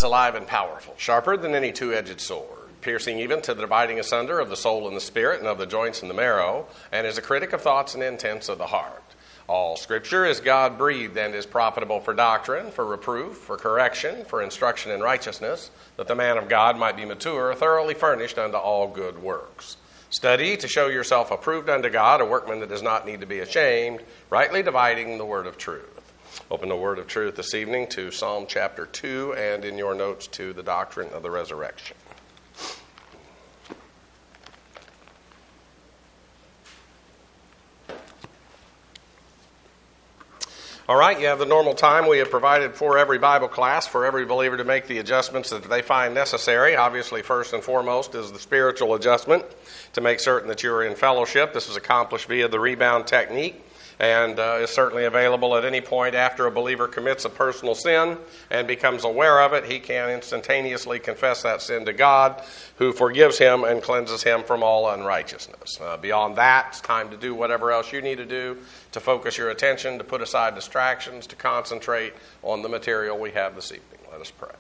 is alive and powerful, sharper than any two-edged sword, piercing even to the dividing asunder of the soul and the spirit and of the joints and the marrow, and is a critic of thoughts and intents of the heart. All Scripture is God-breathed and is profitable for doctrine, for reproof, for correction, for instruction in righteousness, that the man of God might be mature, thoroughly furnished unto all good works. Study to show yourself approved unto God, a workman that does not need to be ashamed, rightly dividing the word of truth. Open the word of truth this evening to Psalm chapter 2 and in your notes to the doctrine of the resurrection. All right, you have the normal time we have provided for every Bible class, for every believer to make the adjustments that they find necessary. Obviously, first and foremost is the spiritual adjustment to make certain that you're in fellowship. This is accomplished via the rebound technique and is certainly available at any point after a believer commits a personal sin and becomes aware of it. He can instantaneously confess that sin to God, who forgives him and cleanses him from all unrighteousness. Beyond that, it's time to do whatever else you need to do to focus your attention, to put aside distractions, to concentrate on the material we have this evening. Let us pray.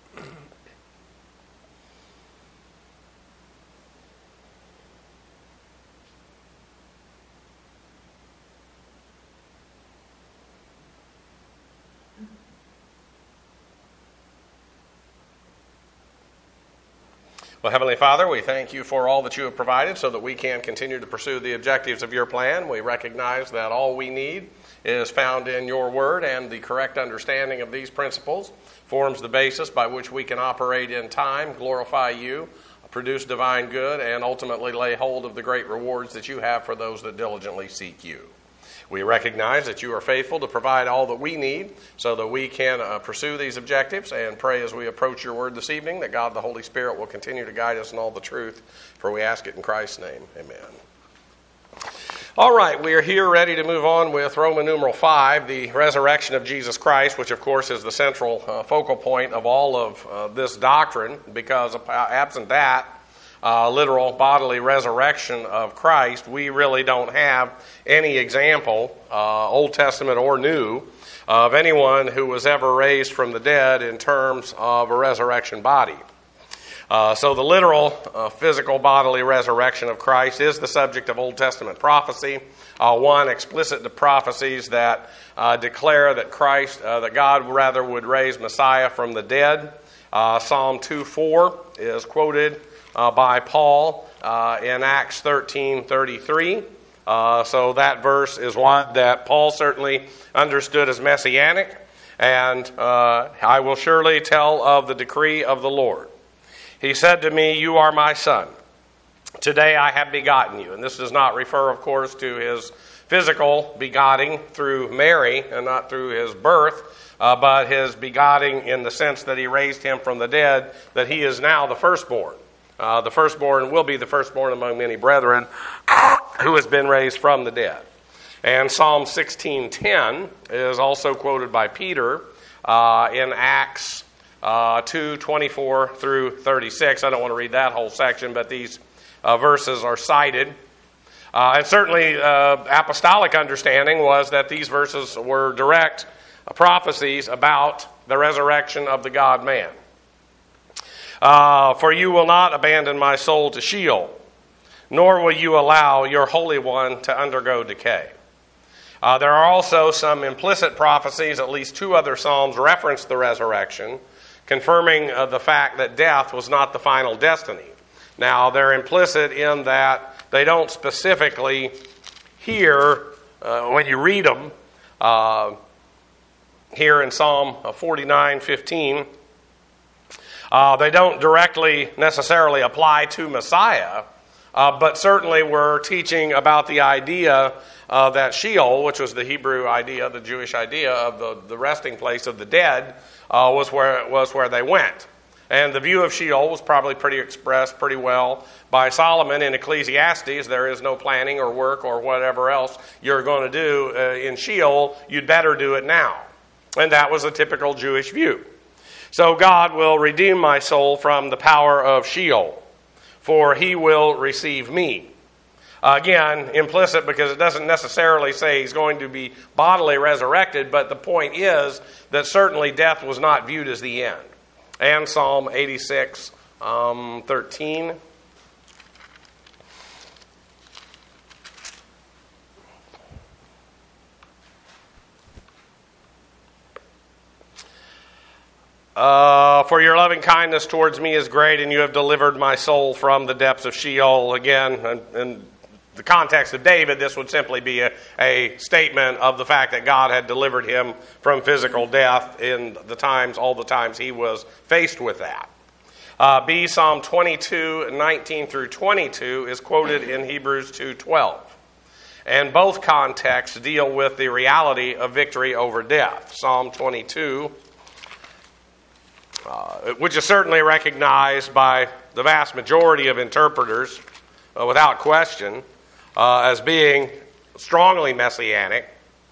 Well, Heavenly Father, we thank you for all that you have provided so that we can continue to pursue the objectives of your plan. We recognize that all we need is found in your word, and the correct understanding of these principles forms the basis by which we can operate in time, glorify you, produce divine good, and ultimately lay hold of the great rewards that you have for those that diligently seek you. We recognize that you are faithful to provide all that we need so that we can pursue these objectives, and pray as we approach your word this evening that God the Holy Spirit will continue to guide us in all the truth, for we ask it in Christ's name. Amen. All right, we are here ready to move on with Roman numeral 5, the resurrection of Jesus Christ, which of course is the central focal point of all of this doctrine, because absent that, literal bodily resurrection of Christ, we really don't have any example, Old Testament or New, of anyone who was ever raised from the dead in terms of a resurrection body. So the literal physical bodily resurrection of Christ is the subject of Old Testament prophecy. One, explicit prophecies that declare that that God rather would raise Messiah from the dead. Psalm 2:4 is quoted by Paul in Acts 13:33. So that verse is one that Paul certainly understood as messianic. And I will surely tell of the decree of the Lord. He said to me, "You are my son. Today I have begotten you." And this does not refer, of course, to his physical begetting through Mary and not through his birth, but his begetting in the sense that he raised him from the dead, that he is now the firstborn. The firstborn will be the firstborn among many brethren who has been raised from the dead. And Psalm 16:10 is also quoted by Peter in Acts 2:24 through 36. I don't want to read that whole section, but these verses are cited. And certainly apostolic understanding was that these verses were direct prophecies about the resurrection of the God-man. For you will not abandon my soul to Sheol, nor will you allow your Holy One to undergo decay. There are also some implicit prophecies, at least two other Psalms reference the resurrection, confirming the fact that death was not the final destiny. Now, they're implicit in that they don't specifically hear, when you read them, here in Psalm 49:15, they don't directly necessarily apply to Messiah, but certainly we're teaching about the idea that Sheol, which was the Hebrew idea, the Jewish idea of the resting place of the dead, was where they went. And the view of Sheol was probably expressed pretty well by Solomon in Ecclesiastes. There is no planning or work or whatever else you're going to do in Sheol. You'd better do it now. And that was a typical Jewish view. So God will redeem my soul from the power of Sheol, for he will receive me. Again, implicit because it doesn't necessarily say he's going to be bodily resurrected, but the point is that certainly death was not viewed as the end. and Psalm 86, 13. For your loving kindness towards me is great, and you have delivered my soul from the depths of Sheol. Again, in the context of David, this would simply be a statement of the fact that God had delivered him from physical death in all the times he was faced with that. Psalm 22, 19 through 22 is quoted in Hebrews 2:12. And both contexts deal with the reality of victory over death. Psalm 22, which is certainly recognized by the vast majority of interpreters, without question, as being strongly messianic.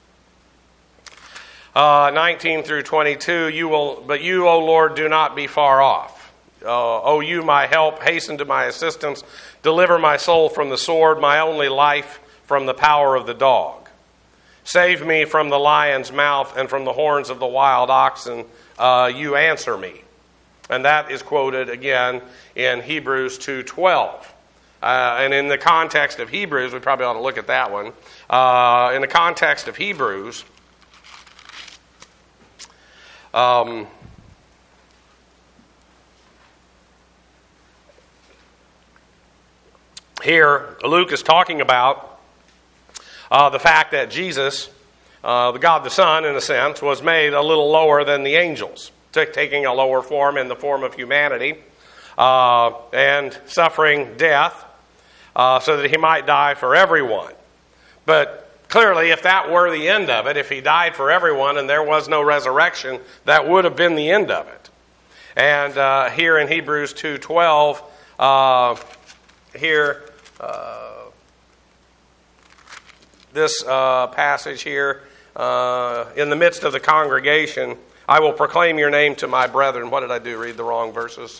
19 through 22, but you, O Lord, do not be far off. O you, my help, hasten to my assistance. Deliver my soul from the sword, my only life from the power of the dog. Save me from the lion's mouth and from the horns of the wild oxen. You answer me. And that is quoted again in Hebrews 2:12. And in the context of Hebrews, we probably ought to look at that one. In the context of Hebrews, here Luke is talking about the fact that Jesus, the God the Son, in a sense, was made a little lower than the angels, taking a lower form in the form of humanity, and suffering death so that he might die for everyone. But clearly, if that were the end of it, if he died for everyone and there was no resurrection, that would have been the end of it. And here in Hebrews 2:12, this passage here, in the midst of the congregation, I will proclaim your name to my brethren. What did I do? Read the wrong verses?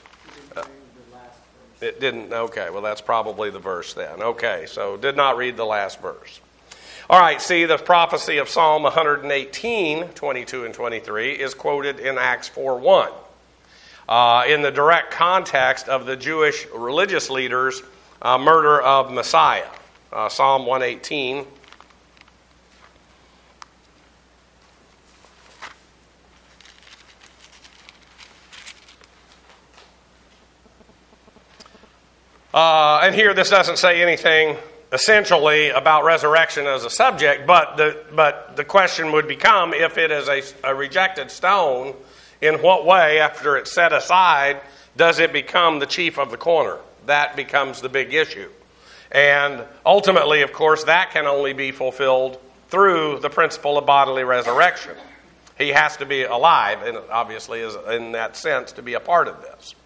It didn't. Okay, well, that's probably the verse then. Okay, so did not read the last verse. All right, see, the prophecy of Psalm 118, 22 and 23 is quoted in Acts 4:1 in the direct context of the Jewish religious leaders' murder of Messiah. Psalm 118. And here this doesn't say anything essentially about resurrection as a subject, but the question would become, if it is a rejected stone, in what way, after it's set aside, does it become the chief of the corner? That becomes the big issue. And ultimately, of course, that can only be fulfilled through the principle of bodily resurrection. He has to be alive, and obviously is in that sense to be a part of this.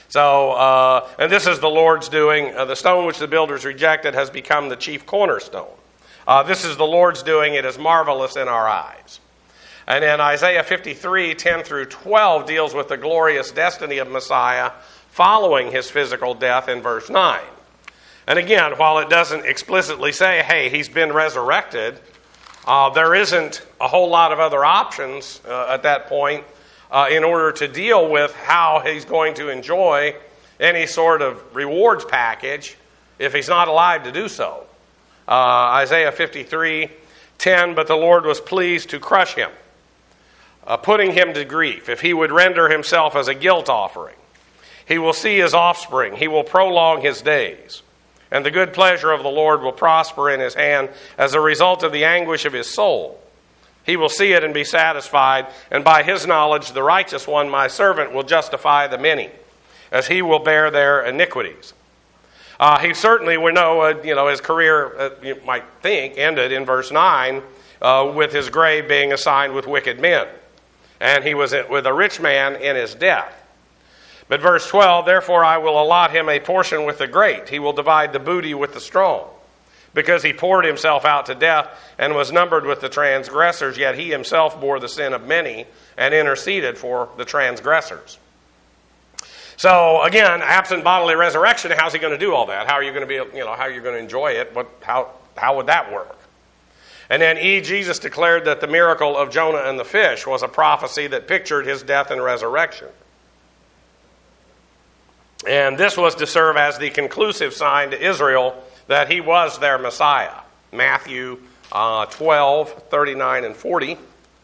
So, and this is the Lord's doing. The stone which the builders rejected has become the chief cornerstone. This is the Lord's doing. It is marvelous in our eyes. And then Isaiah 53, 10 through 12 deals with the glorious destiny of Messiah following his physical death in verse 9. And again, while it doesn't explicitly say, hey, he's been resurrected, there isn't a whole lot of other options at that point in order to deal with how he's going to enjoy any sort of rewards package if he's not alive to do so. Isaiah 53, 10, but the Lord was pleased to crush him, putting him to grief, if he would render himself as a guilt offering. He will see his offspring. He will prolong his days. And the good pleasure of the Lord will prosper in his hand as a result of the anguish of his soul. He will see it and be satisfied, and by his knowledge the righteous one, my servant, will justify the many, as he will bear their iniquities. He certainly, we know, his career, you might think, ended in verse 9 with his grave being assigned with wicked men. And he was with a rich man in his death. But verse 12, therefore I will allot him a portion with the great. He will divide the booty with the strong. Because he poured himself out to death and was numbered with the transgressors, yet he himself bore the sin of many and interceded for the transgressors. So again, absent bodily resurrection, how's he going to do all that? How are you going to be, how are you going to enjoy it? How would that work? And then Jesus declared that the miracle of Jonah and the fish was a prophecy that pictured his death and resurrection. And this was to serve as the conclusive sign to Israel that he was their Messiah. Matthew 12, 39 and 40.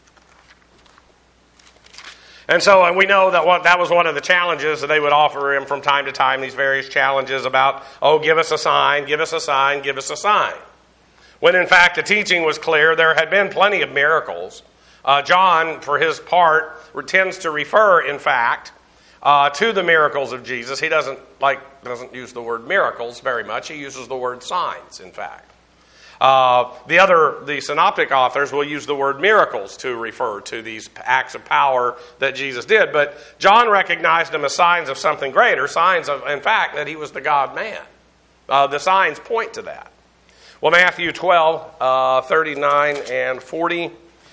And so we know that was one of the challenges that they would offer him from time to time, these various challenges about, give us a sign, give us a sign, give us a sign. When in fact the teaching was clear, there had been plenty of miracles. John, for his part, tends to refer, in fact, to the miracles of Jesus. He doesn't use the word miracles very much. He uses the word signs, in fact. The synoptic authors will use the word miracles to refer to these acts of power that Jesus did. But John recognized them as signs of something greater, signs of, in fact, that he was the God-man. The signs point to that. Well, Matthew 12, 39 and 40.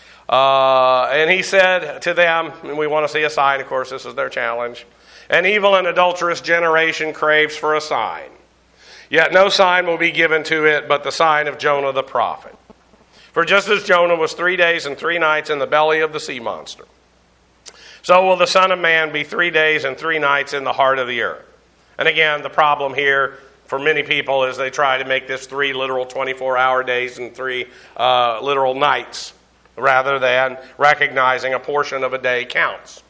And he said to them, and we want to see a sign, of course, this is their challenge. An evil and adulterous generation craves for a sign. Yet no sign will be given to it but the sign of Jonah the prophet. For just as Jonah was 3 days and 3 nights in the belly of the sea monster, so will the Son of Man be 3 days and 3 nights in the heart of the earth. And again, the problem here for many people is they try to make this 3 literal 24-hour days and 3 literal nights, rather than recognizing a portion of a day counts.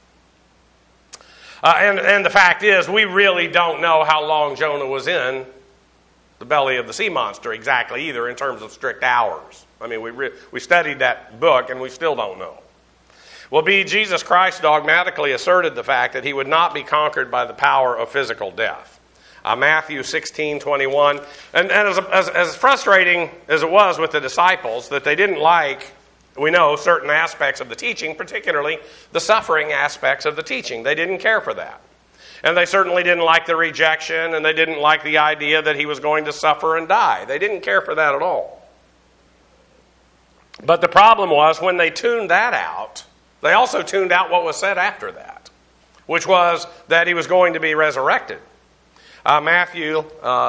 And the fact is, we really don't know how long Jonah was in the belly of the sea monster exactly either in terms of strict hours. I mean, we studied that book and we still don't know. Well, Jesus Christ dogmatically asserted the fact that he would not be conquered by the power of physical death. Matthew 16:21. And as frustrating as it was with the disciples that they didn't like, we know, certain aspects of the teaching, particularly the suffering aspects of the teaching. They didn't care for that. And they certainly didn't like the rejection, and they didn't like the idea that he was going to suffer and die. They didn't care for that at all. But the problem was, when they tuned that out, they also tuned out what was said after that, which was that he was going to be resurrected. Matthew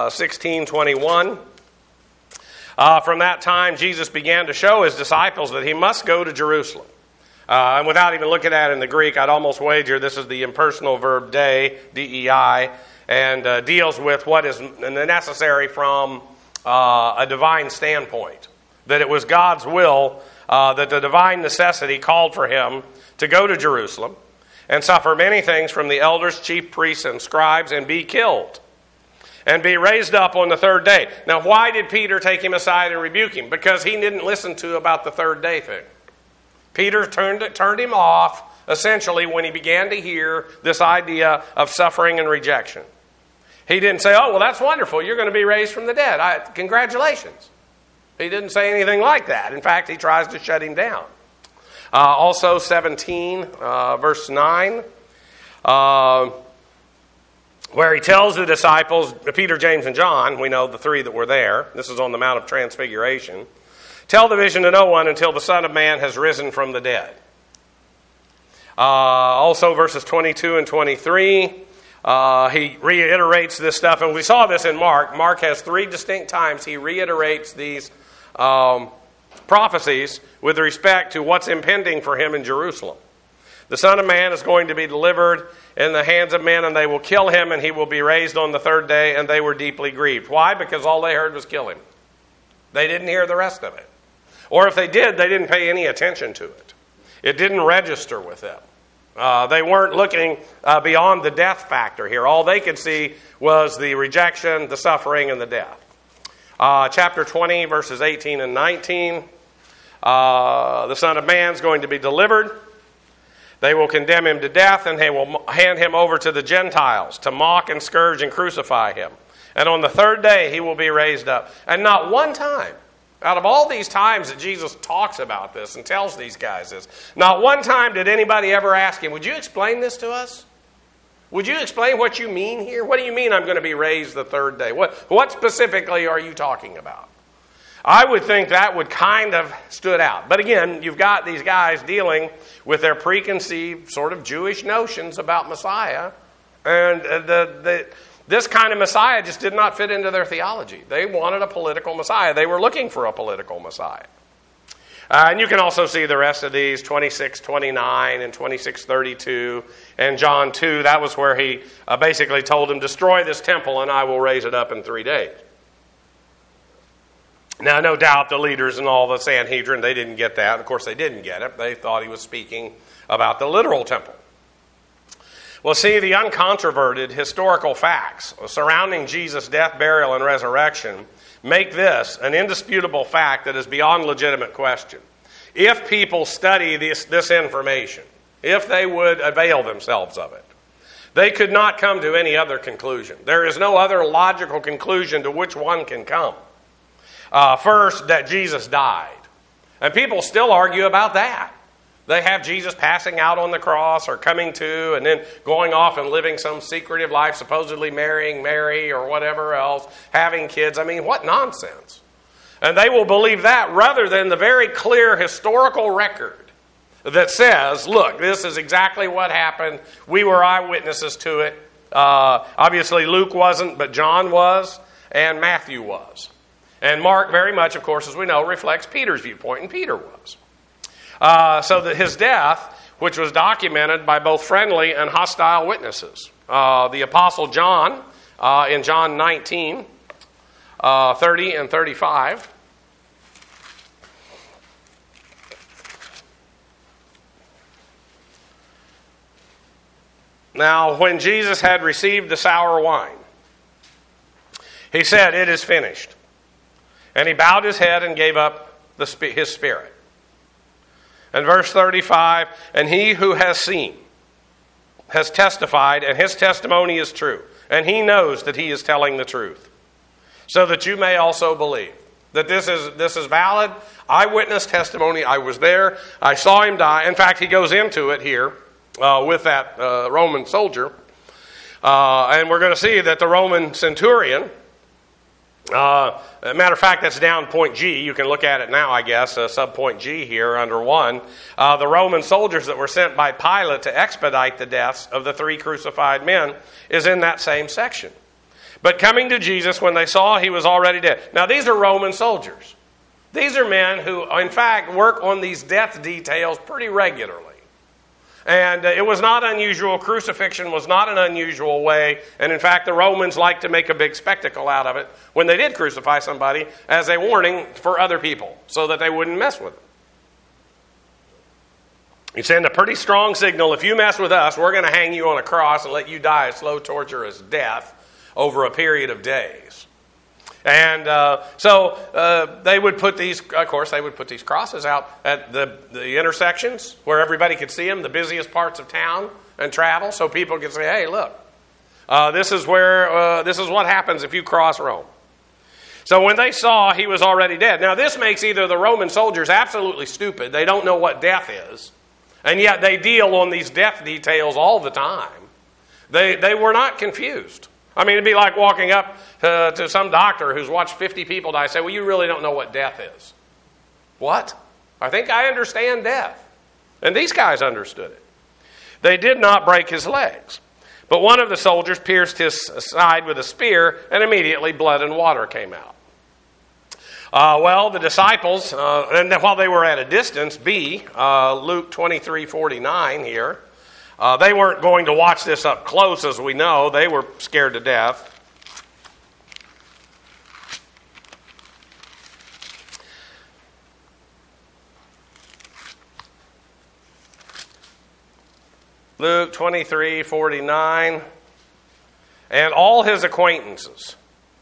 16:21. From that time, Jesus began to show his disciples that he must go to Jerusalem. And without even looking at it in the Greek, I'd almost wager this is the impersonal verb dei, D-E-I, and deals with what is necessary from a divine standpoint. That it was God's will that the divine necessity called for him to go to Jerusalem and suffer many things from the elders, chief priests, and scribes, and be killed, and be raised up on the third day. Now, why did Peter take him aside and rebuke him? Because he didn't listen to about the third day thing. Peter turned him off, essentially, when he began to hear this idea of suffering and rejection. He didn't say, well, that's wonderful. You're going to be raised from the dead. Congratulations. He didn't say anything like that. In fact, he tries to shut him down. Also, 17, verse 9, where he tells the disciples, Peter, James, and John, we know the 3 that were there. This is on the Mount of Transfiguration. Tell the vision to no one until the Son of Man has risen from the dead. Also, verses 22 and 23, he reiterates this stuff. And we saw this in Mark. Mark has 3 distinct times he reiterates these prophecies with respect to what's impending for him in Jerusalem. The Son of Man is going to be delivered in the hands of men, and they will kill him, and he will be raised on the third day, and they were deeply grieved. Why? Because all they heard was kill him. They didn't hear the rest of it. Or if they did, they didn't pay any attention to it. It didn't register with them. They weren't looking beyond the death factor here. All they could see was the rejection, the suffering, and the death. Chapter 20, verses 18 and 19. The Son of Man is going to be delivered. They will condemn him to death, and they will hand him over to the Gentiles to mock and scourge and crucify him. And on the third day, he will be raised up. And not one time, out of all these times that Jesus talks about this and tells these guys this, not one time did anybody ever ask him, would you explain this to us? Would you explain what you mean here? What do you mean I'm going to be raised the third day? What specifically are you talking about? I would think that would kind of stood out. But again, you've got these guys dealing with their preconceived sort of Jewish notions about Messiah. And this kind of Messiah just did not fit into their theology. They wanted a political Messiah. They were looking for a political Messiah. And you can also see the rest of these, 26:29 and 26:32 and John 2. That was where he basically told him, destroy this temple and I will raise it up in 3 days. Now, no doubt the leaders and all the Sanhedrin, they didn't get that. Of course, they didn't get it. They thought he was speaking about the literal temple. Well, see, the uncontroverted historical facts surrounding Jesus' death, burial, and resurrection make this an indisputable fact that is beyond legitimate question. If people study this information, if they would avail themselves of it, they could not come to any other conclusion. There is no other logical conclusion to which one can come. First, that Jesus died. And people still argue about that. They have Jesus passing out on the cross or coming to and then going off and living some secretive life, supposedly marrying Mary or whatever else, having kids. I mean, what nonsense. And they will believe that rather than the very clear historical record that says, look, this is exactly what happened. We were eyewitnesses to it. Obviously, Luke wasn't, but John was, and Matthew was. And Mark very much, of course, as we know, reflects Peter's viewpoint, and Peter was. So that his death, which was documented by both friendly and hostile witnesses. The Apostle John, in John 19, 30 and 35. Now, when Jesus had received the sour wine, he said, it is finished. And he bowed his head and gave up his spirit. And verse 35, and he who has seen has testified, and his testimony is true. And he knows that he is telling the truth. So that you may also believe that this is valid eyewitness testimony. I was there. I saw him die. In fact, he goes into it here with that Roman soldier. And we're going to see that the Roman centurion, matter of fact, that's down point G. You can look at it now, I guess, subpoint G here under 1. The Roman soldiers that were sent by Pilate to expedite the deaths of the 3 crucified men is in that same section. But coming to Jesus when they saw he was already dead. Now, these are Roman soldiers. These are men who, in fact, work on these death details pretty regularly. And it was not unusual. Crucifixion was not an unusual way. And in fact, the Romans liked to make a big spectacle out of it when they did crucify somebody as a warning for other people so that they wouldn't mess with them. You send a pretty strong signal. If you mess with us, we're going to hang you on a cross and let you die a slow, torturous death over a period of days. And so they would put these, of course, they would put these crosses out at the intersections where everybody could see them, the busiest parts of town and travel, so people could say, hey, look, this is what happens if you cross Rome. So when they saw he was already dead. Now this makes either the Roman soldiers absolutely stupid, they don't know what death is, and yet they deal on these death details all the time. They were not confused. I mean, it'd be like walking up to some doctor who's watched 50 people die and say, well, you really don't know what death is. What? I think I understand death. And these guys understood it. They did not break his legs. But one of the soldiers pierced his side with a spear, and immediately blood and water came out. Well, the disciples, and while they were at a distance, Luke 23:49 here, they weren't going to watch this up close, as we know. They were scared to death. Luke 23:49. And all his acquaintances.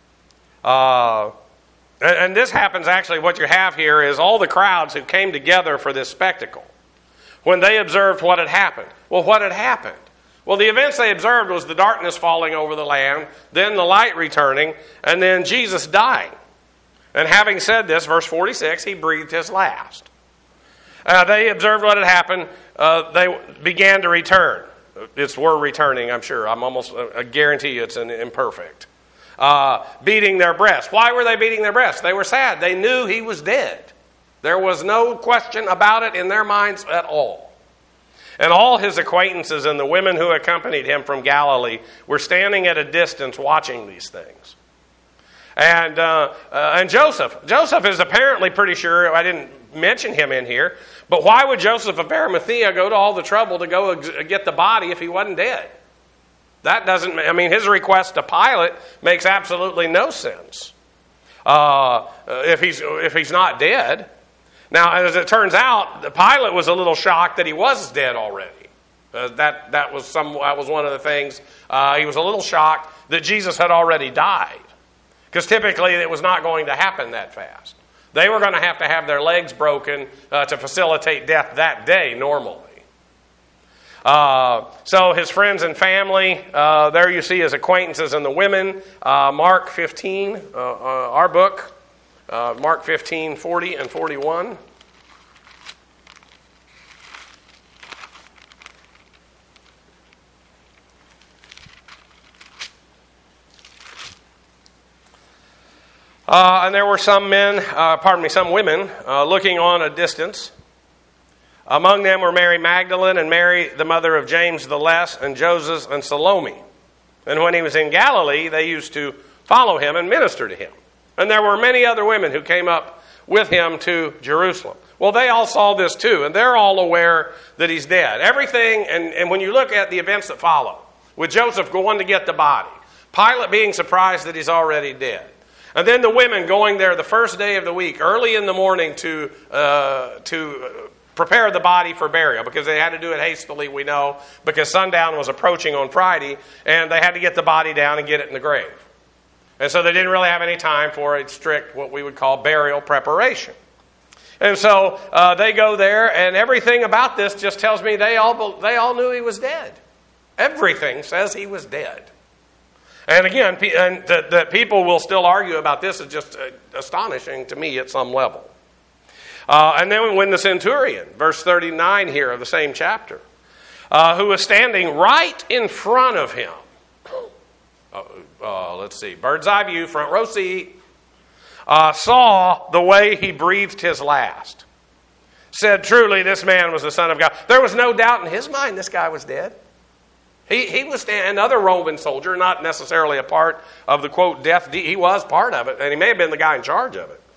And this happens actually, what you have here is all the crowds who came together for this spectacle. When they observed what had happened. Well, what had happened? Well, the events they observed was the darkness falling over the land, then the light returning, and then Jesus dying. And having said this, verse 46, he breathed his last. They observed what had happened. They began to return. It's were returning, I'm sure. I guarantee you it's an imperfect. Beating their breasts. Why were they beating their breasts? They were sad. They knew he was dead. There was no question about it in their minds at all. And all his acquaintances and the women who accompanied him from Galilee were standing at a distance watching these things. And Joseph. Joseph is apparently pretty sure, I didn't mention him in here, but why would Joseph of Arimathea go to all the trouble to go get the body if he wasn't dead? That doesn't, his request to Pilate makes absolutely no sense if he's not dead. Now, as it turns out, Pilate was a little shocked that he was dead already. That was one of the things. He was a little shocked that Jesus had already died, because typically it was not going to happen that fast. They were going to have their legs broken to facilitate death that day normally. So his friends and family, there you see his acquaintances and the women. Mark 15, our book, Mark 15, 40 and 41. And there were some women looking on a distance. Among them were Mary Magdalene and Mary, the mother of James the Less, and Joseph and Salome. And when he was in Galilee, they used to follow him and minister to him. And there were many other women who came up with him to Jerusalem. Well, they all saw this too, and they're all aware that he's dead. Everything, and when you look at the events that follow, with Joseph going to get the body, Pilate being surprised that he's already dead, and then the women going there the first day of the week, early in the morning, to prepare the body for burial, because they had to do it hastily, we know, because sundown was approaching on Friday, and they had to get the body down and get it in the grave. And so they didn't really have any time for a strict, what we would call, burial preparation. And so they go there, and everything about this just tells me they all knew he was dead. Everything says he was dead. And again, that people will still argue about this is just astonishing to me at some level. And then when the centurion, verse 39 here of the same chapter, who was standing right in front of him, let's see, bird's eye view, front row seat, saw the way he breathed his last, said, truly this man was the Son of God. There was no doubt in his mind this guy was dead. He was another Roman soldier, not necessarily a part of the, quote, death. He was part of it, and he may have been the guy in charge of it.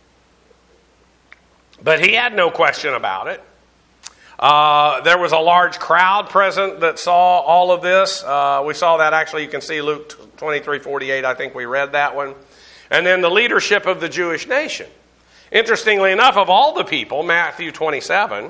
But he had no question about it. There was a large crowd present that saw all of this. We saw that actually. You can see Luke 23:48. I think we read that one. And then the leadership of the Jewish nation. Interestingly enough, of all the people, Matthew 27,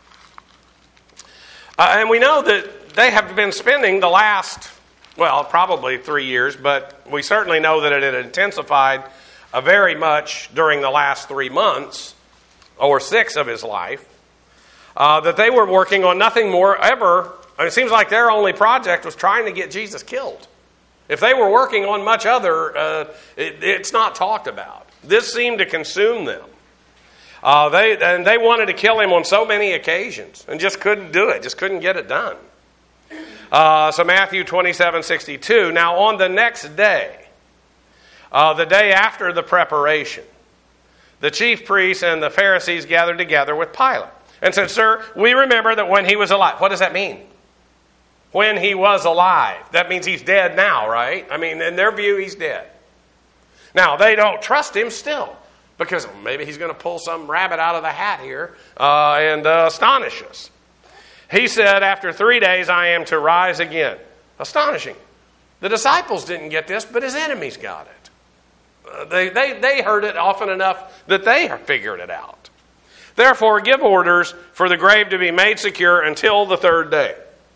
and we know that they have been spending the last, probably 3 years, but we certainly know that it had intensified very much during the last 3 months, or 6 of his life, that they were working on nothing more ever. It seems like their only project was trying to get Jesus killed. If they were working on much other, it's not talked about. This seemed to consume them. They wanted to kill him on so many occasions and just couldn't do it, just couldn't get it done. So Matthew 27:62. Now on the next day, the day after the preparation, the chief priests and the Pharisees gathered together with Pilate and said, Sir, we remember that when he was alive. What does that mean? When he was alive. That means he's dead now, right? In their view, he's dead. Now, they don't trust him still, because maybe he's going to pull some rabbit out of the hat here and astonish us. He said, after 3 days, I am to rise again. Astonishing. The disciples didn't get this, but his enemies got it. They heard it often enough that they figured it out. Therefore, give orders for the grave to be made secure until the 3rd day.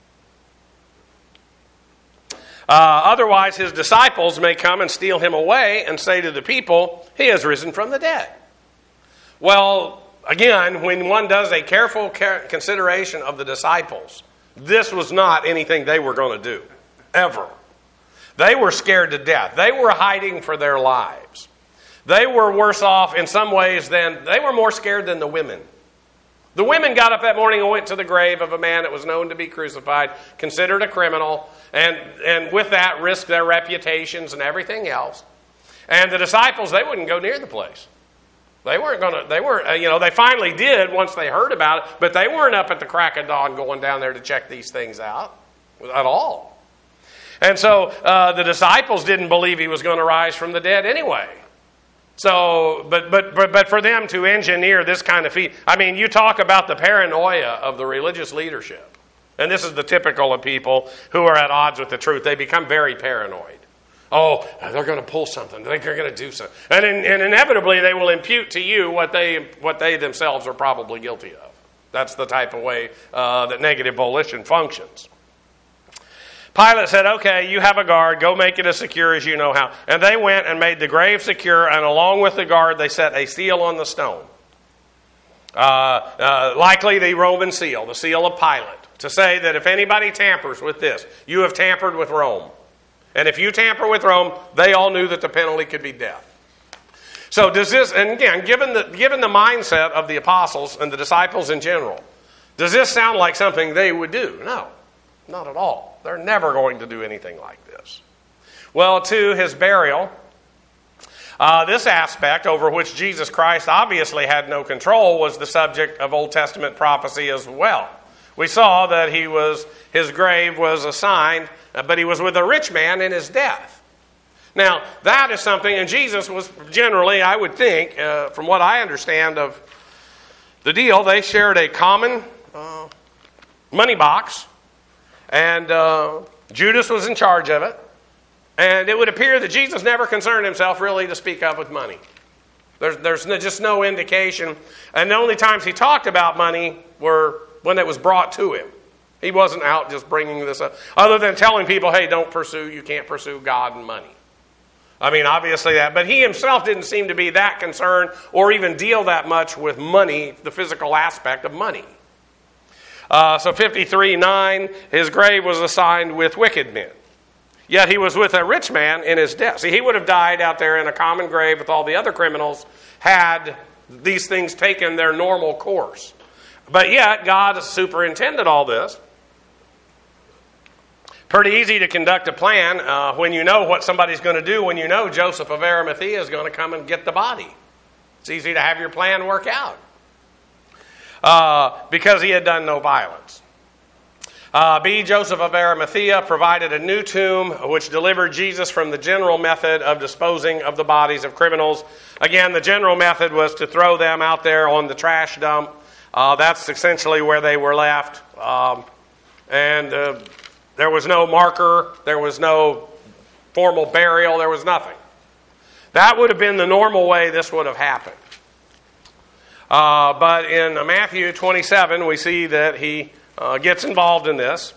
Otherwise, his disciples may come and steal him away and say to the people, he has risen from the dead. Well, again, when one does a careful consideration of the disciples, this was not anything they were going to do, ever. They were scared to death. They were hiding for their lives. They were worse off in some ways they were more scared than the women. The women got up that morning and went to the grave of a man that was known to be crucified, considered a criminal, and with that risked their reputations and everything else. And the disciples, they wouldn't go near the place. They finally did once they heard about it, but they weren't up at the crack of dawn going down there to check these things out at all. And so the disciples didn't believe he was going to rise from the dead anyway. So, but for them to engineer this kind of feat, I mean, you talk about the paranoia of the religious leadership. And this is the typical of people who are at odds with the truth. They become very paranoid. Oh, they're going to pull something. They're going to do something. And inevitably, they will impute to you what they themselves are probably guilty of. That's the type of way that negative volition functions. Pilate said, okay, you have a guard. Go make it as secure as you know how. And they went and made the grave secure, and along with the guard, they set a seal on the stone. Likely the Roman seal, the seal of Pilate, to say that if anybody tampers with this, you have tampered with Rome. And if you tamper with Rome, they all knew that the penalty could be death. So does this, and again, given the mindset of the apostles and the disciples in general, does this sound like something they would do? No, not at all. They're never going to do anything like this. Well, to his burial, this aspect over which Jesus Christ obviously had no control was the subject of Old Testament prophecy as well. We saw that his grave was assigned, but he was with a rich man in his death. Now, that is something, and Jesus was generally, I would think, from what I understand of the deal, they shared a common money box, and Judas was in charge of it. And it would appear that Jesus never concerned himself really to speak of with money. There's just no indication. And the only times he talked about money were when it was brought to him. He wasn't out just bringing this up, other than telling people, hey, you can't pursue God and money. I mean, obviously that. But he himself didn't seem to be that concerned or even deal that much with money, the physical aspect of money. So 53:9, his grave was assigned with wicked men. Yet he was with a rich man in his death. See, he would have died out there in a common grave with all the other criminals had these things taken their normal course. But yet, God superintended all this. Pretty easy to conduct a plan when you know what somebody's going to do, when you know Joseph of Arimathea is going to come and get the body. It's easy to have your plan work out. Because he had done no violence. Joseph of Arimathea provided a new tomb which delivered Jesus from the general method of disposing of the bodies of criminals. Again, the general method was to throw them out there on the trash dump. That's essentially where they were left. And there was no marker. There was no formal burial. There was nothing. That would have been the normal way this would have happened. But in Matthew 27, we see that he gets involved in this.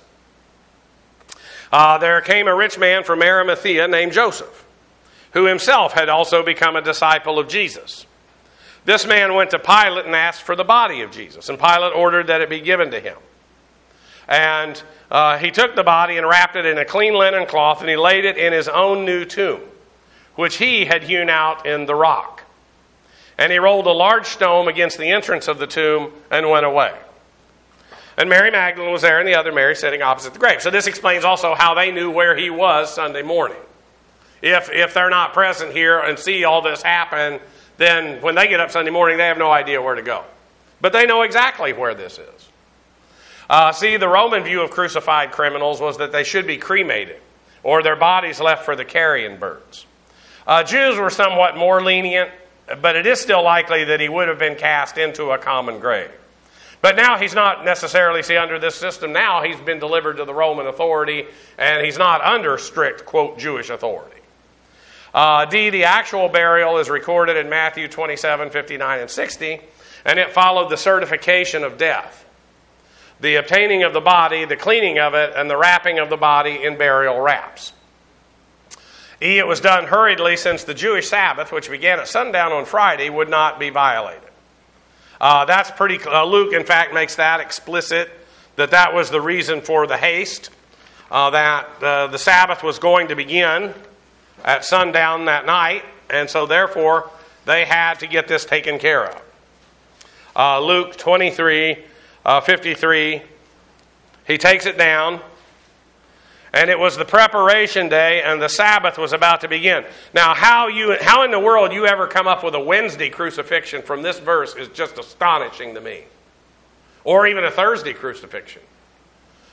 There came a rich man from Arimathea named Joseph, who himself had also become a disciple of Jesus. This man went to Pilate and asked for the body of Jesus, and Pilate ordered that it be given to him. And he took the body and wrapped it in a clean linen cloth, and he laid it in his own new tomb, which he had hewn out in the rock. And he rolled a large stone against the entrance of the tomb and went away. And Mary Magdalene was there, and the other Mary sitting opposite the grave. So this explains also how they knew where he was Sunday morning. If they're not present here and see all this happen, then when they get up Sunday morning, they have no idea where to go. But they know exactly where this is. See, the Roman view of crucified criminals was that they should be cremated, or their bodies left for the carrion birds. Jews were somewhat more lenient, but it is still likely that he would have been cast into a common grave. But now he's not necessarily, under this system now, he's been delivered to the Roman authority, and he's not under strict, quote, Jewish authority. The actual burial is recorded in Matthew 27, 59, and 60, and it followed the certification of death, the obtaining of the body, the cleaning of it, and the wrapping of the body in burial wraps. It was done hurriedly since the Jewish Sabbath, which began at sundown on Friday, would not be violated. That's pretty. Luke, in fact, makes that explicit, that was the reason for the haste, that the Sabbath was going to begin at sundown that night, and so therefore they had to get this taken care of. Luke 23, 53, he takes it down. And it was the preparation day, and the Sabbath was about to begin. Now, how in the world you ever come up with a Wednesday crucifixion from this verse is just astonishing to me. Or even a Thursday crucifixion.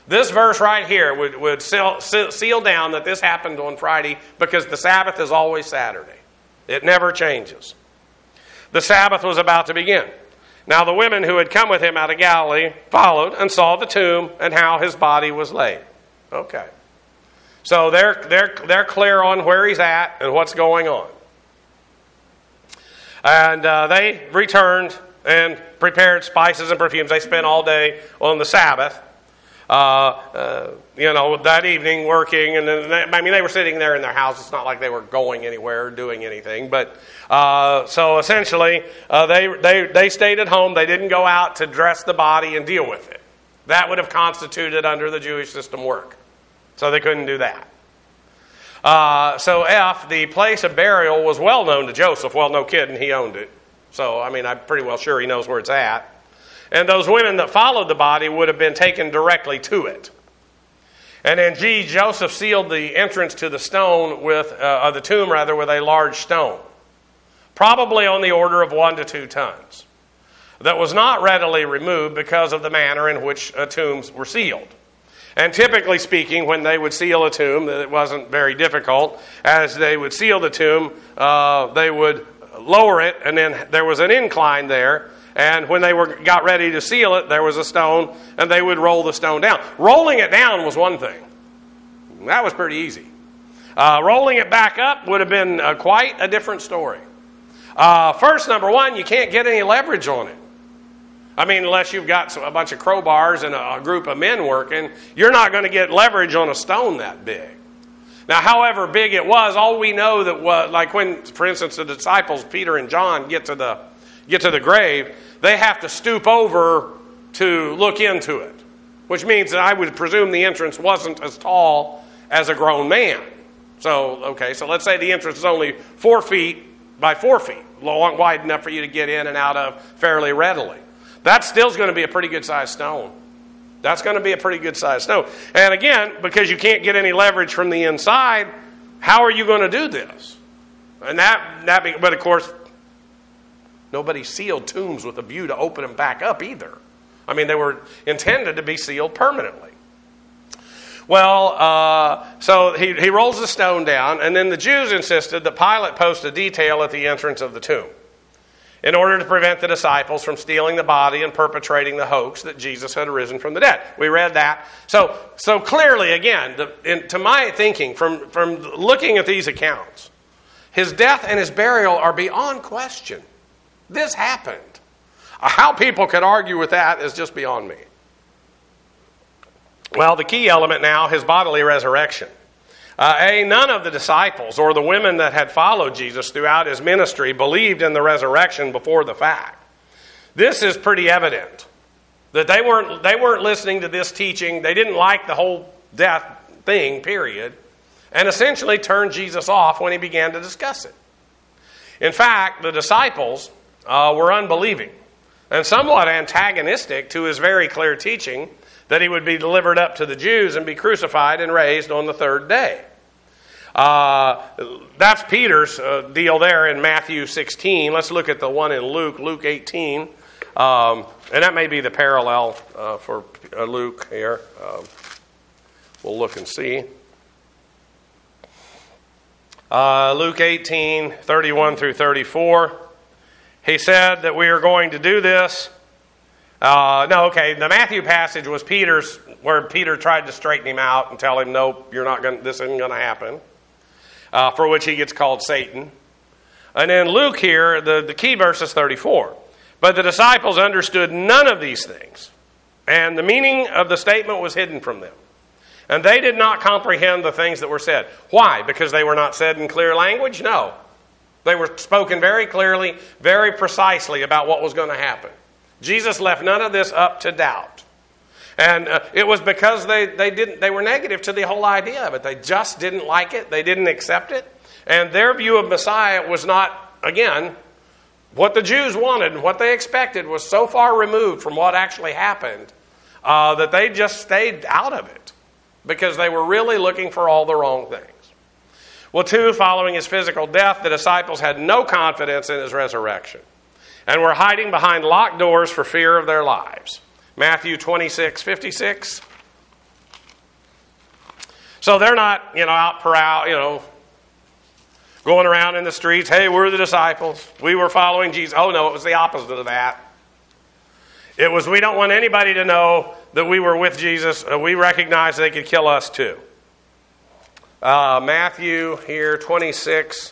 This verse right here would seal down that this happened on Friday because the Sabbath is always Saturday. It never changes. The Sabbath was about to begin. Now the women who had come with him out of Galilee followed and saw the tomb and how his body was laid. Okay. So they're clear on where he's at and what's going on. And they returned and prepared spices and perfumes. They spent all day on the Sabbath, that evening working. And then, they were sitting there in their house. It's not like they were going anywhere or doing anything. But so essentially, they stayed at home. They didn't go out to dress the body and deal with it. That would have constituted under the Jewish system work. So they couldn't do that. So F, the place of burial was well known to Joseph. Well, no kidding, he owned it. So, I'm pretty well sure he knows where it's at. And those women that followed the body would have been taken directly to it. And then G, Joseph sealed the entrance to the stone the tomb with a large stone, probably on the order of 1 to 2 tons, that was not readily removed because of the manner in which tombs were sealed. And typically speaking, when they would seal a tomb, it wasn't very difficult. As they would seal the tomb, they would lower it, and then there was an incline there. And when they got ready to seal it, there was a stone, and they would roll the stone down. Rolling it down was one thing. That was pretty easy. Rolling it back up would have been quite a different story. First, number one, you can't get any leverage on it. Unless you've got a bunch of crowbars and a group of men working, you're not going to get leverage on a stone that big. Now, however big it was, all we know that was, like when, for instance, the disciples, Peter and John, get to the grave, they have to stoop over to look into it, which means that I would presume the entrance wasn't as tall as a grown man. So let's say the entrance is only 4 feet by 4 feet, long, wide enough for you to get in and out of fairly readily. That still is going to be a pretty good-sized stone. That's going to be a pretty good-sized stone. And again, because you can't get any leverage from the inside, how are you going to do this? And but of course, nobody sealed tombs with a view to open them back up either. They were intended to be sealed permanently. Well, so he rolls the stone down, and then the Jews insisted that Pilate post a detail at the entrance of the tomb in order to prevent the disciples from stealing the body and perpetrating the hoax that Jesus had risen from the dead. We read that. So clearly, again, to my thinking, from looking at these accounts, his death and his burial are beyond question. This happened. How people could argue with that is just beyond me. Well, the key element now, his bodily resurrection. None of the disciples or the women that had followed Jesus throughout his ministry believed in the resurrection before the fact. This is pretty evident that they weren't listening to this teaching. They didn't like the whole death thing, period, and essentially turned Jesus off when he began to discuss it. In fact, the disciples were unbelieving and somewhat antagonistic to his very clear teaching that he would be delivered up to the Jews and be crucified and raised on the third day. That's Peter's deal there in Matthew 16. Let's look at the one in Luke 18. And that may be the parallel for Luke here. We'll look and see. Luke 18, 31 through 34. He said that we are going to do this. The Matthew passage was Peter's, where Peter tried to straighten him out and tell him, nope, this isn't going to happen, for which he gets called Satan. And then Luke here, the key verse is 34. But the disciples understood none of these things, and the meaning of the statement was hidden from them. And they did not comprehend the things that were said. Why? Because they were not said in clear language? No. They were spoken very clearly, very precisely about what was going to happen. Jesus left none of this up to doubt. And it was because they were negative to the whole idea of it. They just didn't like it. They didn't accept it. And their view of Messiah was not, again, what the Jews wanted and what they expected was so far removed from what actually happened that they just stayed out of it because they were really looking for all the wrong things. Well, 2, following his physical death, the disciples had no confidence in his resurrection and were hiding behind locked doors for fear of their lives. Matthew 26:56. So they're not, out proud, going around in the streets, hey, we're the disciples. We were following Jesus. Oh, no, it was the opposite of that. It was, we don't want anybody to know that we were with Jesus. We recognize they could kill us too. Matthew here, 26,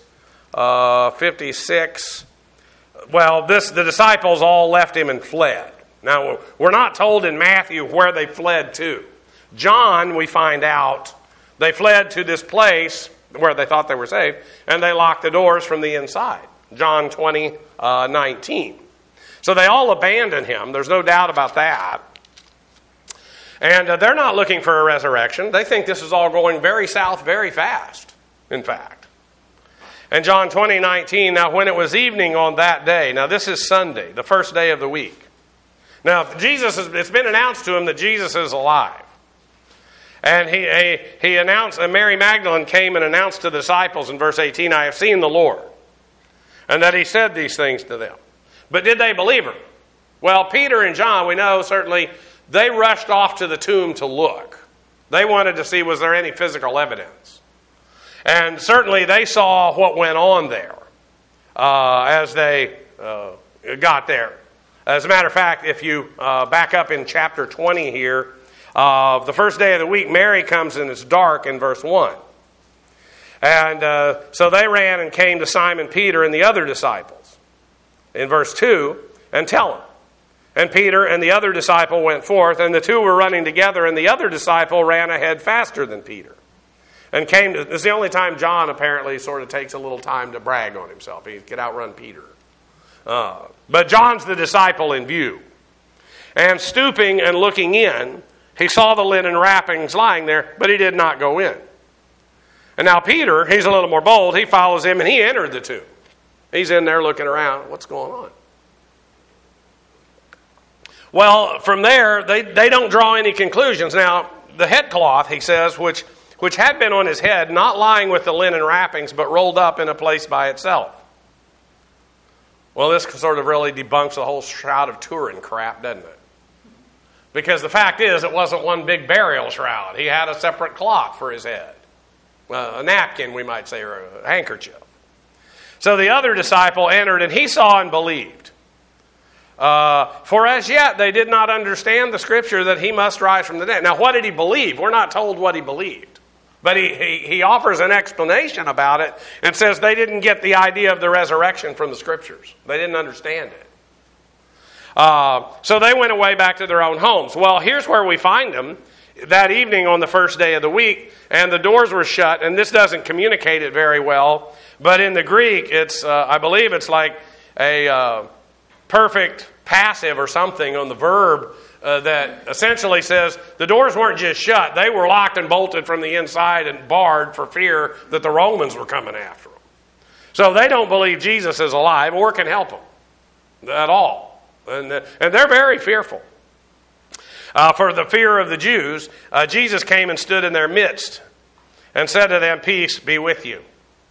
56. Well, the disciples all left him and fled. Now, we're not told in Matthew where they fled to. John, we find out, they fled to this place where they thought they were safe, and they locked the doors from the inside. John 20, 19. So they all abandoned him. There's no doubt about that. And they're not looking for a resurrection. They think this is all going very south very fast, in fact. And John 20, 19, now when it was evening on that day, now this is Sunday, the first day of the week. Now it's been announced to him that Jesus is alive. And he announced, and Mary Magdalene came and announced to the disciples in verse 18, I have seen the Lord. And that he said these things to them. But did they believe her? Well, Peter and John, we know certainly, they rushed off to the tomb to look. They wanted to see, was there any physical evidence? And certainly they saw what went on there as they got there. As a matter of fact, if you back up in chapter 20 here, the first day of the week, Mary comes and it's dark in verse 1. And so they ran and came to Simon Peter and the other disciples in verse 2 and tell them. And Peter and the other disciple went forth, and the two were running together, and the other disciple ran ahead faster than Peter. And came to, this is the only time John apparently sort of takes a little time to brag on himself. He could outrun Peter. But John's the disciple in view. And stooping and looking in, he saw the linen wrappings lying there, but he did not go in. And now Peter, he's a little more bold, he follows him and he entered the tomb. He's in there looking around. What's going on? Well, from there, they don't draw any conclusions. Now, the headcloth, he says, which had been on his head, not lying with the linen wrappings, but rolled up in a place by itself. Well, this sort of really debunks the whole Shroud of Turin crap, doesn't it? Because the fact is, it wasn't one big burial shroud. He had a separate cloth for his head. A napkin, we might say, or a handkerchief. So the other disciple entered, and he saw and believed. For as yet they did not understand the scripture that he must rise from the dead. Now, what did he believe? We're not told what he believed. But he offers an explanation about it and says they didn't get the idea of the resurrection from the scriptures. They didn't understand it. So they went away back to their own homes. Well, here's where we find them. That evening on the first day of the week, and the doors were shut, and this doesn't communicate it very well, but in the Greek, it's I believe it's like a perfect passive or something on the verb that essentially says the doors weren't just shut, they were locked and bolted from the inside and barred for fear that the Romans were coming after them. So they don't believe Jesus is alive or can help them at all, and they're very fearful. For the fear of the Jews, Jesus came and stood in their midst and said to them, peace be with you.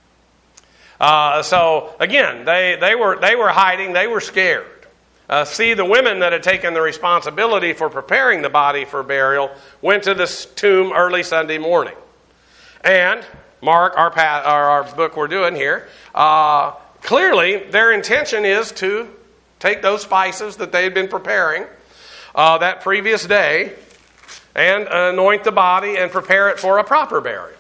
So again, they were hiding, they were scared. See, the women that had taken the responsibility for preparing the body for burial went to this tomb early Sunday morning. And Mark, our book we're doing here, clearly their intention is to take those spices that they had been preparing that previous day and anoint the body and prepare it for a proper burial.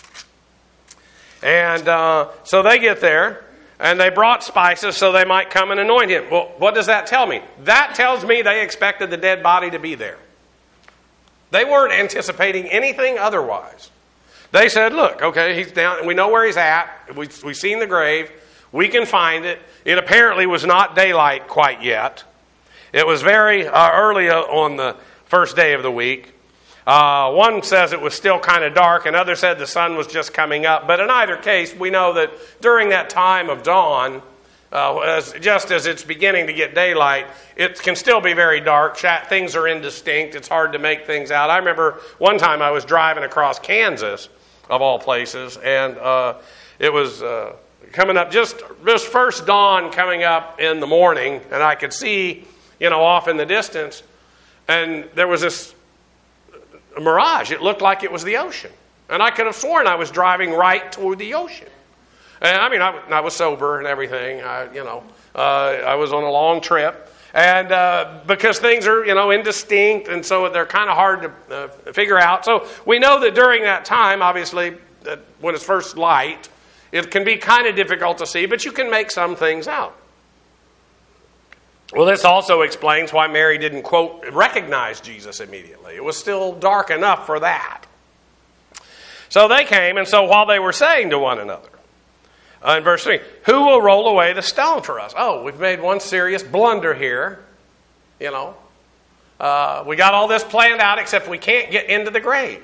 And so they get there and they brought spices so they might come and anoint him. Well, what does that tell me? That tells me they expected the dead body to be there. They weren't anticipating anything otherwise. They said, look, okay, he's down. We know where he's at. We've seen the grave. We can find it. It apparently was not daylight quite yet. It was very early on the first day of the week. One says it was still kind of dark, and others said the sun was just coming up. But in either case, we know that during that time of dawn, just as it's beginning to get daylight, it can still be very dark. Things are indistinct. It's hard to make things out. I remember one time I was driving across Kansas, of all places, and it was coming up, just first dawn coming up in the morning, and I could see, off in the distance, and there was this mirage. It looked like it was the ocean. And I could have sworn I was driving right toward the ocean. And I was sober and everything. I was on a long trip. And because things are, indistinct, and so they're kind of hard to figure out. So we know that during that time, obviously, when it's first light, it can be kind of difficult to see, but you can make some things out. Well, this also explains why Mary didn't, quote, recognize Jesus immediately. It was still dark enough for that. So they came, and so while they were saying to one another, in verse 3, who will roll away the stone for us? Oh, we've made one serious blunder here. We got all this planned out, except we can't get into the grave.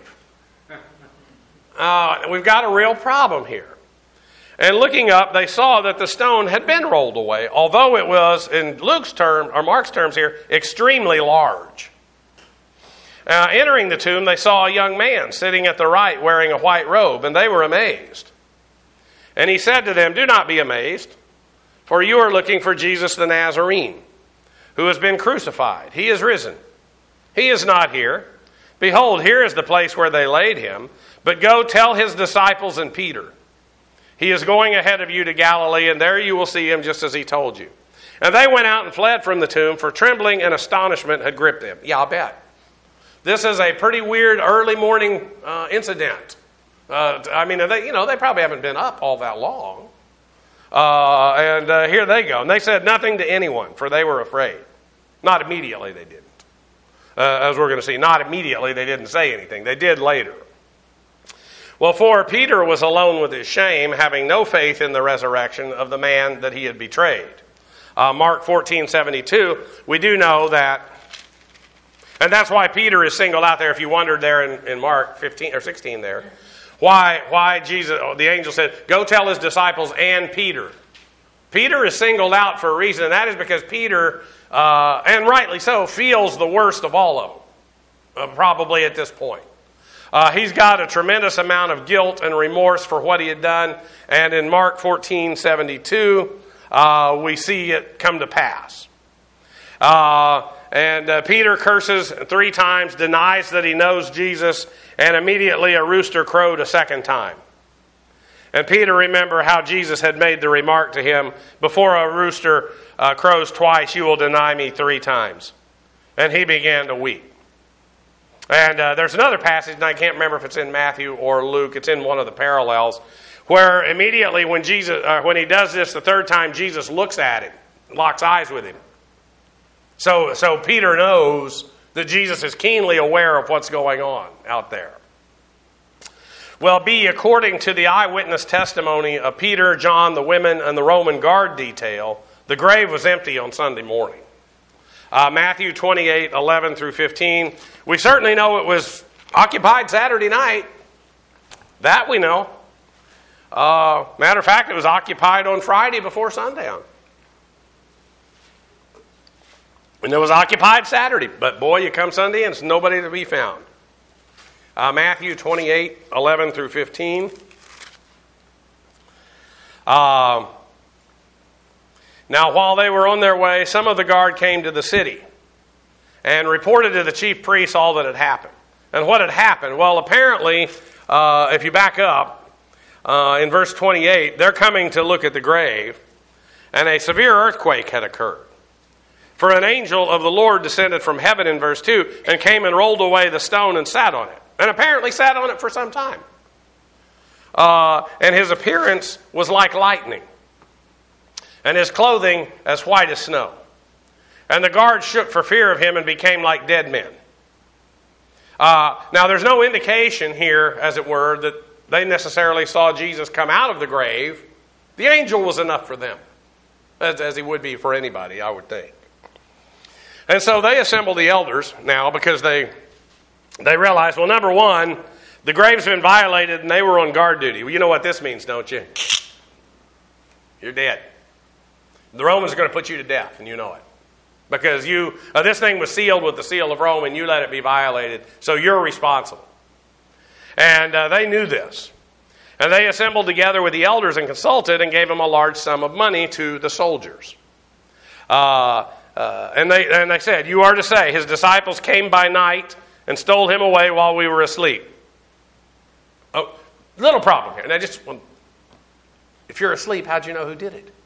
We've got a real problem here. And looking up, they saw that the stone had been rolled away, although it was, in Luke's term, or Mark's terms here, extremely large. Entering the tomb, they saw a young man sitting at the right wearing a white robe, and they were amazed. And he said to them, do not be amazed, for you are looking for Jesus the Nazarene, who has been crucified. He is risen. He is not here. Behold, here is the place where they laid him. But go tell his disciples and Peter, he is going ahead of you to Galilee, and there you will see him just as he told you. And they went out and fled from the tomb, for trembling and astonishment had gripped them. Yeah, I'll bet. This is a pretty weird early morning incident. They probably haven't been up all that long. And here they go. And they said nothing to anyone, for they were afraid. Not immediately they didn't. As we're going to see, not immediately they didn't say anything. They did later. Well, for Peter was alone with his shame, having no faith in the resurrection of the man that he had betrayed. Mark 14:72, we do know that, and that's why Peter is singled out there, if you wondered there in Mark 15 or 16 there. Why Jesus, the angel said, go tell his disciples and Peter. Peter is singled out for a reason, and that is because Peter, and rightly so, feels the worst of all of them, probably at this point. He's got a tremendous amount of guilt and remorse for what he had done, and in Mark 14:72, we see it come to pass. And Peter curses 3 times, denies that he knows Jesus, and immediately a rooster crowed a second time. And Peter remembered how Jesus had made the remark to him, before a rooster crows twice, you will deny me 3 times. And he began to weep. And there's another passage, and I can't remember if it's in Matthew or Luke, it's in one of the parallels, where immediately when he does this the 3rd time, Jesus looks at him, locks eyes with him. So Peter knows that Jesus is keenly aware of what's going on out there. Well, according to the eyewitness testimony of Peter, John, the women, and the Roman guard detail, the grave was empty on Sunday morning. Matthew 28:11 through 15. We certainly know it was occupied Saturday night. That we know. Matter of fact, it was occupied on Friday before sundown. And it was occupied Saturday. But boy, you come Sunday and it's nobody to be found. Matthew 28:11 through 15. Now, while they were on their way, some of the guard came to the city and reported to the chief priests all that had happened. And what had happened? Well, apparently, if you back up, in verse 28, they're coming to look at the grave, and a severe earthquake had occurred. For an angel of the Lord descended from heaven in verse 2 and came and rolled away the stone and sat on it. And apparently sat on it for some time. And his appearance was like lightning, and his clothing as white as snow. And the guards shook for fear of him and became like dead men. Now, there's no indication here, as it were, that they necessarily saw Jesus come out of the grave. The angel was enough for them, as he would be for anybody, I would think. And so they assembled the elders now because they realized, well, number one, the grave's been violated and they were on guard duty. Well, you know what this means, don't you? You're dead. The Romans are going to put you to death, and you know it. Because this thing was sealed with the seal of Rome, and you let it be violated, so you're responsible. And they knew this. And they assembled together with the elders and consulted and gave them a large sum of money to the soldiers. And they said, you are to say, his disciples came by night and stole him away while we were asleep. Oh, little problem here. And if you're asleep, how'd you know who did it?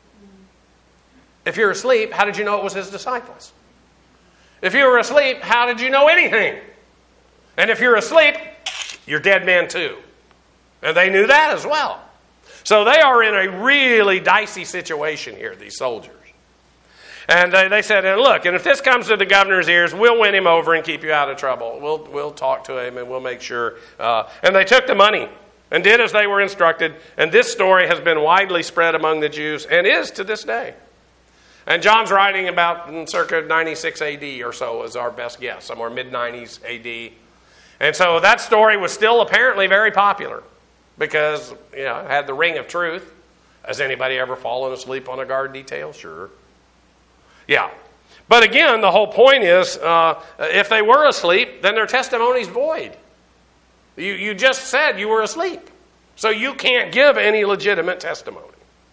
If you're asleep, how did you know it was his disciples? If you were asleep, how did you know anything? And if you're asleep, you're dead men too. And they knew that as well. So they are in a really dicey situation here, these soldiers. And they said, look, and if this comes to the governor's ears, we'll win him over and keep you out of trouble. We'll talk to him and we'll make sure. And they took the money and did as they were instructed. And this story has been widely spread among the Jews and is to this day. And John's writing about circa 96 AD or so is our best guess, somewhere mid-90s AD. And so that story was still apparently very popular because, it had the ring of truth. Has anybody ever fallen asleep on a guard detail? Sure. Yeah. But again, the whole point is, if they were asleep, then their testimony's void. You just said you were asleep. So you can't give any legitimate testimony.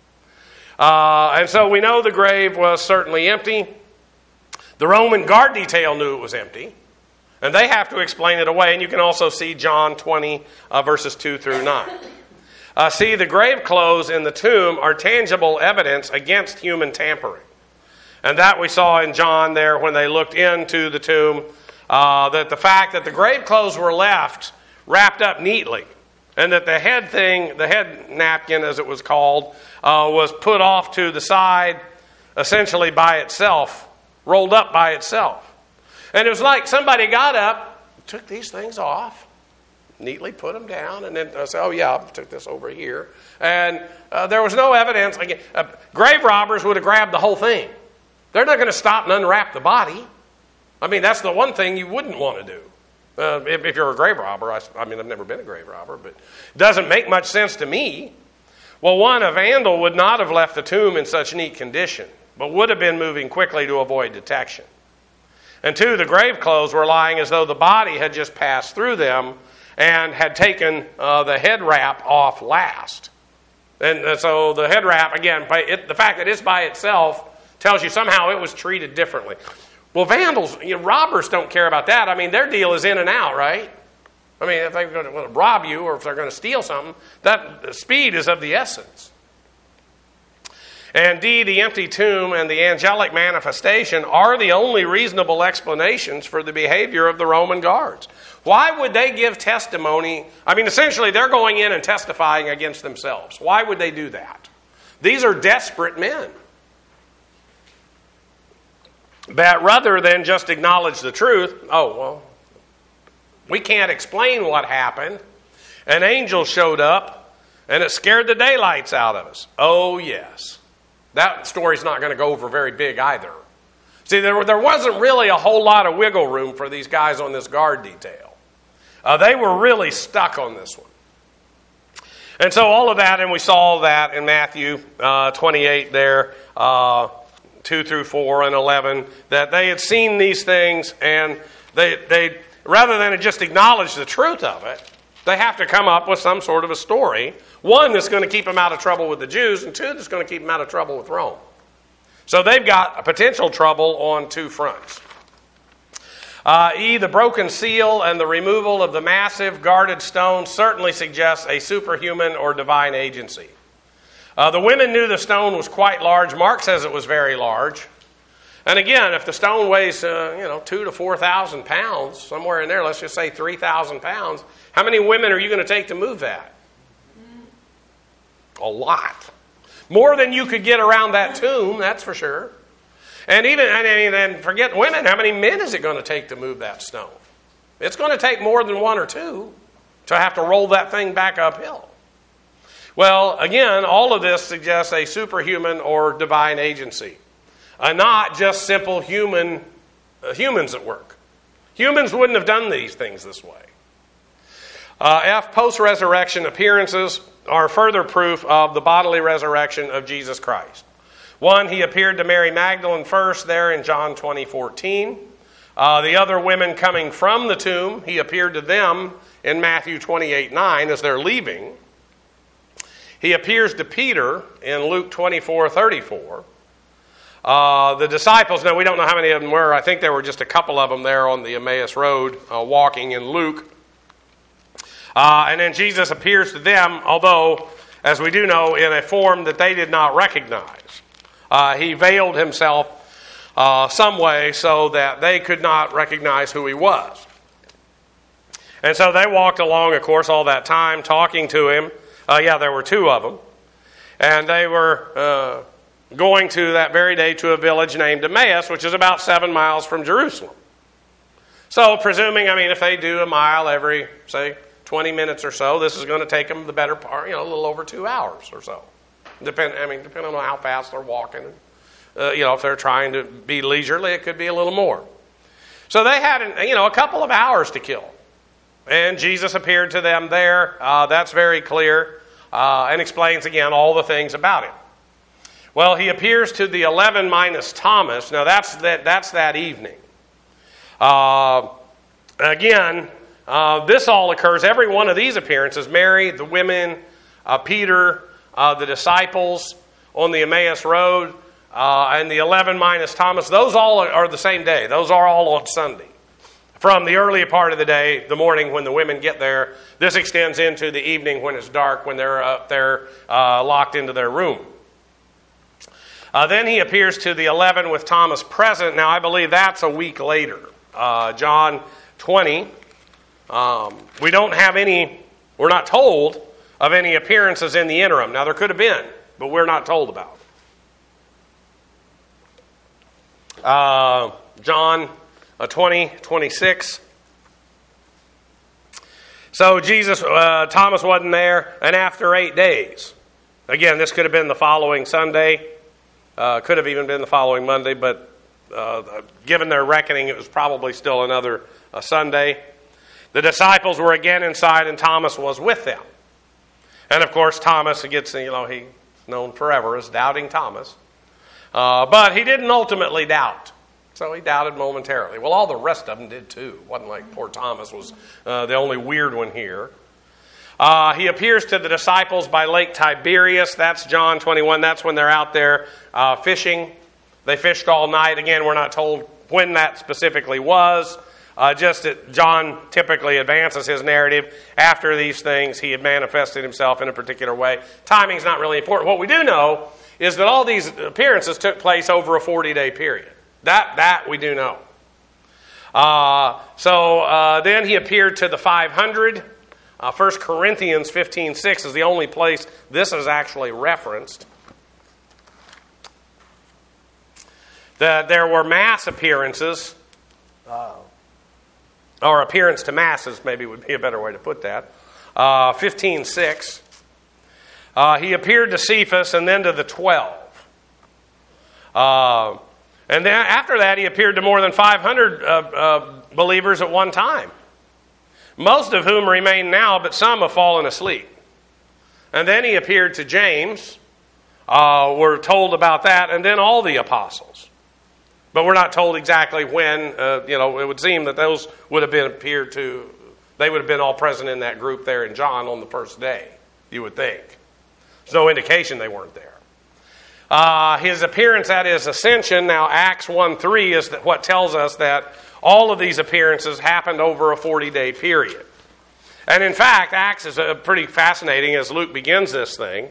And so we know the grave was certainly empty. The Roman guard detail knew it was empty. And they have to explain it away. And you can also see John 20, verses 2 through 9. See, the grave clothes in the tomb are tangible evidence against human tampering. And that we saw in John there when they looked into the tomb, that the fact that the grave clothes were left wrapped up neatly. And that the head napkin, as it was called, was put off to the side, essentially by itself, rolled up by itself. And it was like somebody got up, took these things off, neatly put them down, and then said, oh yeah, I took this over here. And there was no evidence. Again, grave robbers would have grabbed the whole thing. They're not going to stop and unwrap the body. I mean, that's the one thing you wouldn't want to do. If you're a grave robber, I've never been a grave robber, but it doesn't make much sense to me. Well, one, a vandal would not have left the tomb in such neat condition, but would have been moving quickly to avoid detection. And two, the grave clothes were lying as though the body had just passed through them and had taken the head wrap off last. And so the head wrap, again, the fact that it's by itself tells you somehow it was treated differently. Well, vandals, robbers don't care about that. I mean, their deal is in and out, right? I mean, if they're going to rob you or if they're going to steal something, that speed is of the essence. And indeed, the empty tomb and the angelic manifestation are the only reasonable explanations for the behavior of the Roman guards. Why would they give testimony? I mean, essentially, they're going in and testifying against themselves. Why would they do that? These are desperate men. That rather than just acknowledge the truth, we can't explain what happened. An angel showed up and it scared the daylights out of us. Oh, yes. That story's not going to go over very big either. See, there wasn't really a whole lot of wiggle room for these guys on this guard detail. They were really stuck on this one. And so all of that, and we saw that in Matthew 28 there, 2 through 4 and 11, that they had seen these things and they rather than just acknowledge the truth of it, they have to come up with some sort of a story. One that's going to keep them out of trouble with the Jews, and two that's going to keep them out of trouble with Rome. So they've got a potential trouble on two fronts. The broken seal and the removal of the massive guarded stone certainly suggests a superhuman or divine agency. The women knew the stone was quite large. Mark says it was very large. And again, if the stone weighs, 2,000 to 4,000 pounds, somewhere in there, let's just say 3,000 pounds, how many women are you going to take to move that? A lot. More than you could get around that tomb, that's for sure. And then forget women, how many men is it going to take to move that stone? It's going to take more than one or two to have to roll that thing back uphill. Well, again, all of this suggests a superhuman or divine agency. Not just simple humans at work. Humans wouldn't have done these things this way. Post-resurrection appearances are further proof of the bodily resurrection of Jesus Christ. One, he appeared to Mary Magdalene first there in John 20:14. The other women coming from the tomb, he appeared to them in Matthew 28:9 as they're leaving. He appears to Peter in Luke 24:34. The disciples, now we don't know how many of them were. I think there were just a couple of them there on the Emmaus Road walking in Luke. And then Jesus appears to them, although, as we do know, in a form that they did not recognize. He veiled himself some way so that they could not recognize who he was. And so they walked along, of course, all that time, talking to him. There were two of them. And they were going to that very day to a village named Emmaus, which is about 7 miles from Jerusalem. So presuming, if they do a mile every, say, 20 minutes or so, this is going to take them the better part, a little over 2 hours or so. Depending on how fast they're walking. If they're trying to be leisurely, it could be a little more. So they had, a couple of hours to kill. And Jesus appeared to them there. That's very clear. And explains again all the things about him. Well, he appears to the 11 minus Thomas. Now that's that evening. This all occurs, every one of these appearances, Mary, the women, Peter, the disciples on the Emmaus Road, and the 11 minus Thomas, those all are the same day. Those are all on Sunday. From the earlier part of the day, the morning when the women get there, this extends into the evening when it's dark, when they're up there locked into their room. Then he appears to the 11 with Thomas present. Now, I believe that's a week later. John 20. We don't have any, we're not told of any appearances in the interim. Now, there could have been, but we're not told about it. John 20:26. So Thomas wasn't there, and after 8 days. Again, this could have been the following Sunday. Could have even been the following Monday, but given their reckoning, it was probably still another Sunday. The disciples were again inside, and Thomas was with them. And of course, Thomas gets, he's known forever as Doubting Thomas. But he didn't ultimately doubt. So he doubted momentarily. Well, all the rest of them did too. It wasn't like poor Thomas was the only weird one here. He appears to the disciples by Lake Tiberias. That's John 21. That's when they're out there fishing. They fished all night. Again, we're not told when that specifically was. Just that John typically advances his narrative. After these things, he had manifested himself in a particular way. Timing's not really important. What we do know is that all these appearances took place over a 40-day period. That we do know. Then he appeared to the 500. 1 Corinthians 15:6 is the only place this is actually referenced. That there were mass appearances, or appearance to masses maybe would be a better way to put that. 15:6. He appeared to Cephas and then to the 12. And then after that, he appeared to more than 500 believers at one time. Most of whom remain now, but some have fallen asleep. And then he appeared to James. We're told about that. And then all the apostles. But we're not told exactly when. It would seem that those would have been appeared to. They would have been all present in that group there in John on the first day, you would think. There's no indication they weren't there. His appearance at his ascension, now Acts 1:3 is what tells us that all of these appearances happened over a 40-day period. And in fact, Acts is pretty fascinating as Luke begins this thing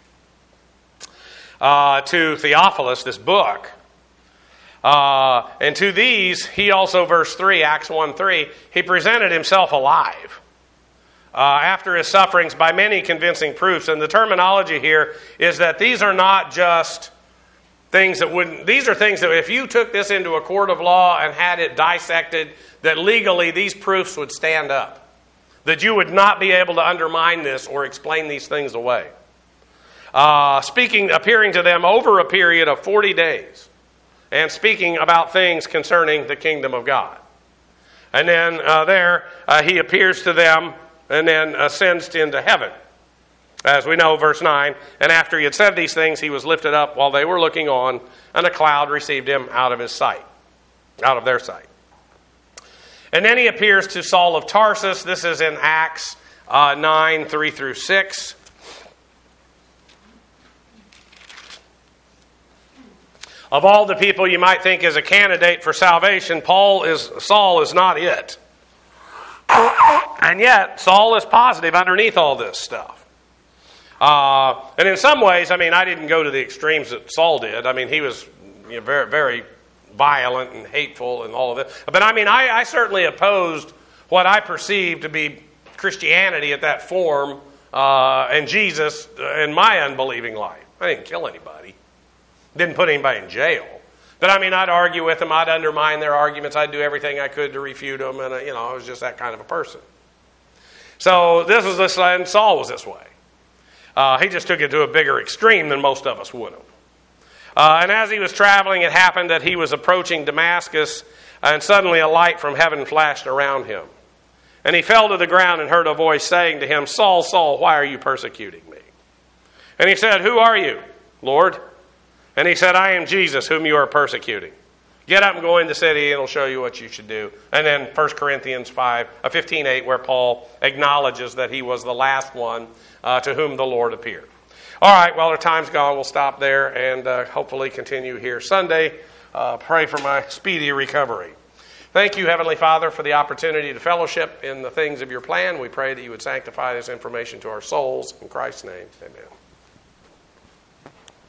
to Theophilus, this book. And to these, he also, verse 3, Acts 1:3, he presented himself alive after his sufferings by many convincing proofs. And the terminology here is that these are not just things that wouldn't, these are things that if you took this into a court of law and had it dissected, that legally these proofs would stand up. That you would not be able to undermine this or explain these things away. Appearing to them over a period of 40 days and speaking about things concerning the kingdom of God. And then he appears to them and then ascends into heaven. As we know, verse 9, and after he had said these things, he was lifted up while they were looking on, and a cloud received him out of their sight. And then he appears to Saul of Tarsus. This is in Acts 9, 3 through 6. Of all the people you might think is a candidate for salvation, Saul is not it. And yet, Saul is positive underneath all this stuff. And in some ways, I didn't go to the extremes that Saul did. He was very, very violent and hateful and all of it. But I certainly opposed what I perceived to be Christianity at that form and Jesus in my unbelieving life. I didn't kill anybody. Didn't put anybody in jail. But I'd argue with them. I'd undermine their arguments. I'd do everything I could to refute them. And, I was just that kind of a person. So and Saul was this way. He just took it to a bigger extreme than most of us would have. And as he was traveling, it happened that he was approaching Damascus, and suddenly a light from heaven flashed around him. And he fell to the ground and heard a voice saying to him, Saul, Saul, why are you persecuting me? And he said, who are you, Lord? And he said, I am Jesus, whom you are persecuting. Get up and go in the city, and it'll show you what you should do. And then 1 Corinthians 15:8, where Paul acknowledges that he was the last one to whom the Lord appeared. All right, well, our time's gone. We'll stop there and hopefully continue here Sunday. Pray for my speedy recovery. Thank you, Heavenly Father, for the opportunity to fellowship in the things of your plan. We pray that you would sanctify this information to our souls. In Christ's name, amen.